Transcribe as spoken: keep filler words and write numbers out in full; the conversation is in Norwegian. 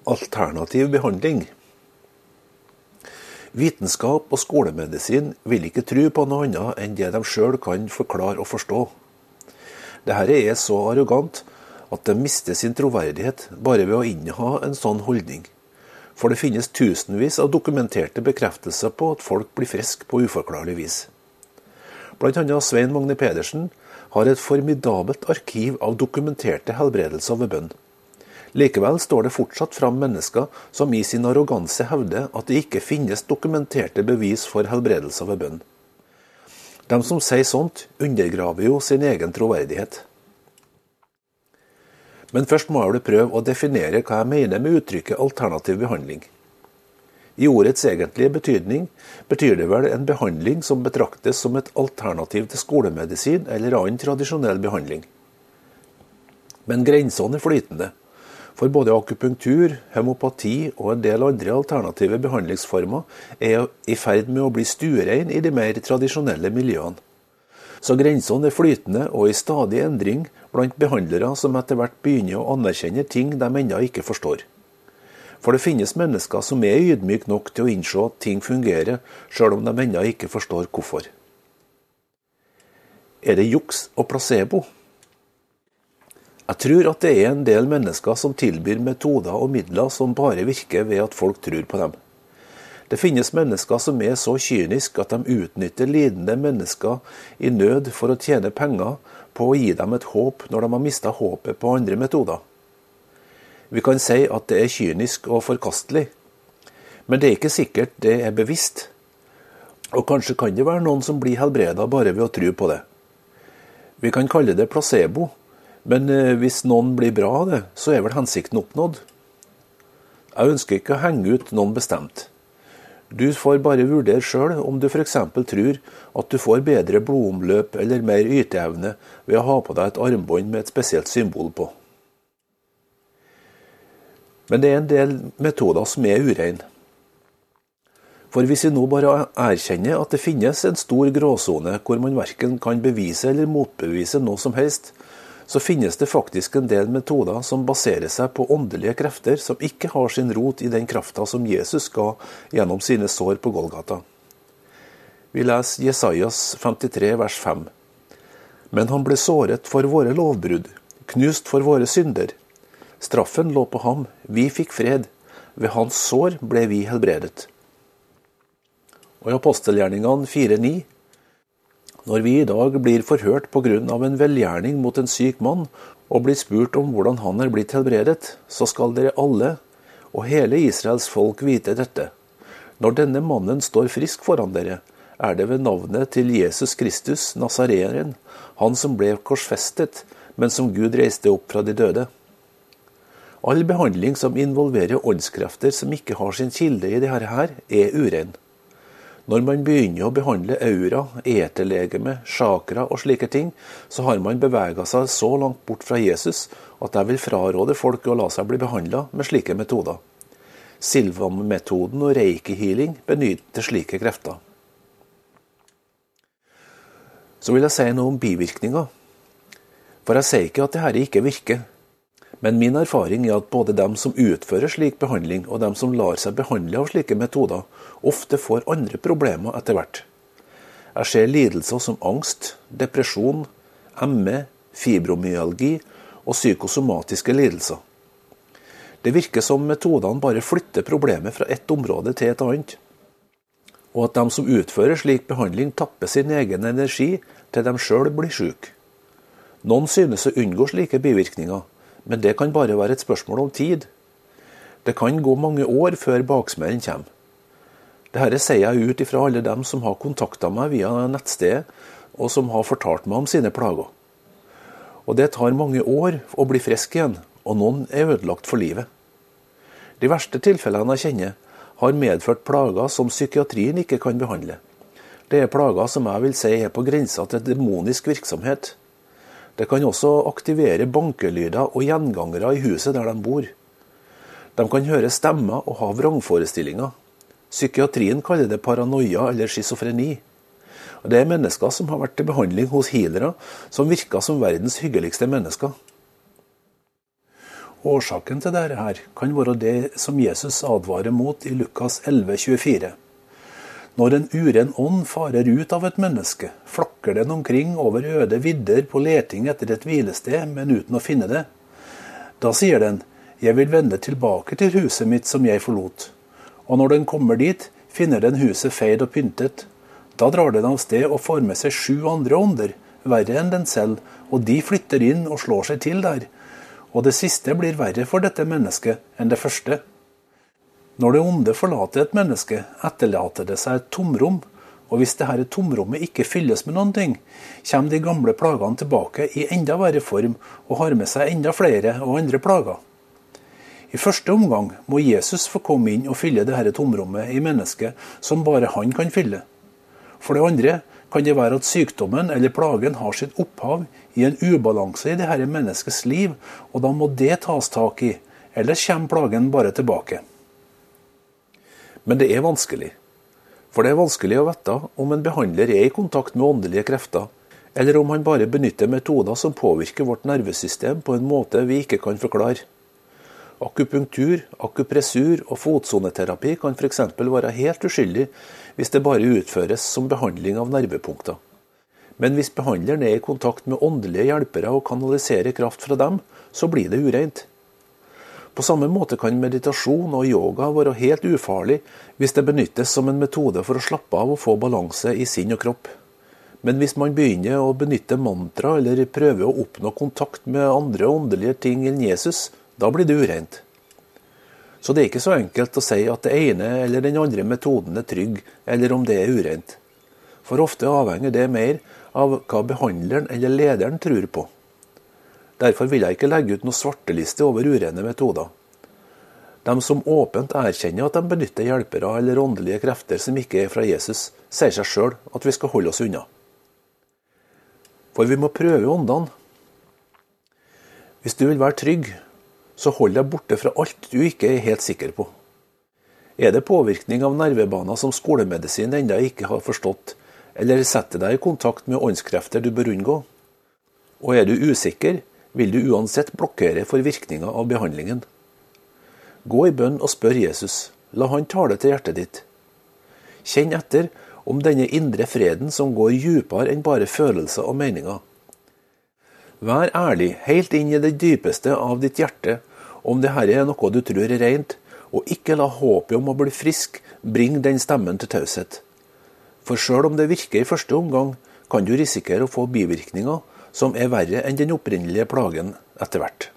Alternativ behandling. Vitenskap og skolemedisin vil ikke tro på noe annet enn det de selv kan forklare og forstå. Dette er så arrogant at de mister sin troverdighet bare ved å inneha en sånn holdning. For det finnes tusenvis av dokumenterte bekreftelser på at folk blir friske på uforklarlig vis. Blant annet Svein Magne Pedersen har et formidabelt arkiv av dokumenterte helbredelser ved bønn. Likevel står det fortsatt fram mennesker som i sin arroganse hevder at det ikke finnes dokumenterte bevis for helbredelser ved bønn. De som sier sånt, undergraver jo sin egen troverdighet. Men først må jeg prøve å definere hva jeg mener med uttrykket alternativ behandling. I ordets egentlige betydning betyr det vel en behandling som betraktes som et alternativ til skolemedisin eller annen tradisjonell behandling. Men grensene er flytende. For både akupunktur, homopati og en del andre alternative behandlingsformer er i ferd med å bli stuerein i de mer tradisjonelle miljøene. Så grensene er flytende og i stadig endring blant behandlere som etter hvert begynner å anerkjenne ting de ennå ikke forstår. For det finnes mennesker som er ydmyke nok til å innse at ting fungerer, selv om de ennå ikke forstår hvorfor. Er det juks og placebo? Jeg tror at det er en del mennesker som tilbyr metoder og midler som bare virker ved at folk tror på dem. Det finnes mennesker som er så kyniske at de utnytter lidende mennesker i nød for å tjene penger på å gi dem et håp når de har mistet håpet på andre metoder. Vi kan si at det er kynisk og forkastelig, men det er ikke sikkert det er bevisst. Og kanskje kan det være noen som blir helbredet bare ved å tro på det. Vi kan kalle det placebo. Men hvis noen blir bra av det, så er vel hensikten oppnådd. Jeg ønsker ikke å henge ut noen bestemt. Du får bare vurdere selv om du for eksempel tror at du får bedre blodomløp eller mer yteevne ved å ha på deg et armbånd med et spesielt symbol på. Men det er en del metoder som er urein. For hvis vi nå bare erkjenner at det finnes en stor gråsone hvor man hverken kan bevise eller motbevise noe som helst, så finnes det faktisk en del metoder som baserer seg på åndelige krefter som ikke har sin rot i den krafta som Jesus ga gjennom sine sår på Golgata. Vi leser Jesajas femtitre vers fem. Men han ble såret for våre lovbrudd, knust for våre synder. Straffen lå på ham, vi fikk fred. Ved hans sår ble vi helbredet. Og i apostelgjerningene fire ni. Når vi i dag blir forhørt på grunn av en velgjerning mot en syk mann, og blir spurt om hvordan han er blitt helbredet, så skal dere alle, og hele Israels folk vite dette. Når denne mannen står frisk foran dere, er det ved navnet til Jesus Kristus, Nazareeren, han som ble korsfestet, men som Gud reiste opp fra de døde. All behandling som involverer åndskrefter som ikke har sin kilde i dette her, er urein. Når man begynner å behandle aura, eterlegeme, chakra og slike ting, så har man beveget seg så langt bort fra Jesus at jeg vil fraråde folk å la seg bli behandlet med slike metoder. Silvam-metoden og reiki-healing benytter slike krefter. Så vil jeg si noe om bivirkninger. For jeg sier ikke at dette ikke virker. Men min erfaring er at både dem som utfører slik behandling og dem som lar seg behandle av slike metoder, ofte får andre problemer etter hvert. Jeg ser lidelser som angst, depresjon, M E, fibromyalgi og psykosomatiske lidelser. Det virker som metodene bare flytter problemet fra ett område til et annet, og at de som utfører slik behandling tapper sin egen energi til de selv blir syke. Noen synes å unngå slike bivirkninger, men det kan bare være et spørsmål om tid. Det kan gå mange år før baksmellen kommer. Dette sier jeg ut ifra alle dem som har kontaktet meg via nettstedet, og som har fortalt meg om sine plager. Og det tar mange år å bli frisk igjen, og noen er ødelagt for livet. De verste tilfellene jeg kjenner har medført plager som psykiatrien ikke kan behandle. Det er plager som jeg vil si er på grensa til demonisk virksomhet. Det kan også aktivere bankelyder og gjengangere i huset der de bor. De kan høre stemmer og ha vrangforestillinger. Psykiatrien kaller det paranoia eller schizofreni. Det er mennesker som har vært til behandling hos healere som virker som verdens hyggeligste mennesker. Årsaken til dette her kan være det som Jesus advarer mot i Lukas elleve tjuefire. Når en uren ånd farer ut av et menneske, flakker den omkring over øde vidder på leting etter et hvilested, men uten å finne det. Da sier den, jeg vil vende tilbake til huset mitt som jeg forlot. Og når den kommer dit, finner den huset feid og pyntet. Da drar den av sted og får med seg sju andre ånder, verre enn den selv, og de flytter inn og slår seg til der. Og det siste blir verre for dette mennesket enn det første. Når det onde forlater et menneske, etterlater det seg et tomrom, og hvis dette tomrommet ikke fylles med noen ting, kommer de gamle plagene tilbake i enda verre form og har med seg enda flere og andre plager. I første omgang må Jesus få komme inn og fylle dette tomrommet i mennesket som bare han kan fylle. For det andre kan det være at sykdommen eller plagen har sitt opphav i en ubalanse i dette menneskets liv, og da må det tas tak i, ellers kommer plagen bare tilbake. Men det er vanskelig. For det er vanskelig å vite om en behandler er i kontakt med åndelige krefter, eller om han bare benytter metoder som påvirker vårt nervesystem på en måte vi ikke kan forklare. Akupunktur, akupressur og fotsoneterapi kan for eksempel være helt uskyldig hvis det bare utføres som behandling av nervepunkter. Men hvis behandleren er i kontakt med åndelige hjelpere og kanaliserer kraft fra dem, så blir det ureint. På samme måte kan meditasjon og yoga være helt ufarlig hvis det benyttes som en metode for å slappe av og få balanse i sinn og kropp. Men hvis man begynner å benytte mantra eller prøver å oppnå kontakt med andre åndelige ting enn Jesus, da blir det ureint. Så det er ikke så enkelt å si at det ene eller den andre metoden er trygg, eller om det er ureint. For ofte avhenger det mer av hva behandleren eller lederen tror på. Derfor vil jeg ikke legge ut noen svarteliste over urene metoder. De som åpent erkjenner at de benytter hjelpere eller åndelige krefter som ikke er fra Jesus, sier seg selv at vi skal holde oss unna. For vi må prøve åndene. Hvis du vil være trygg, så hold deg borte fra alt du ikke er helt sikker på. Er det påvirkning av nervebaner som skolemedisin enda ikke har forstått, eller setter deg i kontakt med åndskrefter du bør unngå? Og er du usikker, vil du uansett blokkere for virkninger av behandlingen. Gå i bønn og spør Jesus, la han tale til hjertet ditt. Kjenn etter om denne indre freden som går dypere enn bare følelser og meninger. Vær ærlig, helt inn i det dypeste av ditt hjerte, om det her er noe du tror er rent, og ikke la håpet om å bli frisk bringe den stemmen til taushet. For selv om det virker i første omgang, kan du risikere å få bivirkninger som er verre enn den opprinnelige plagen etter hvert.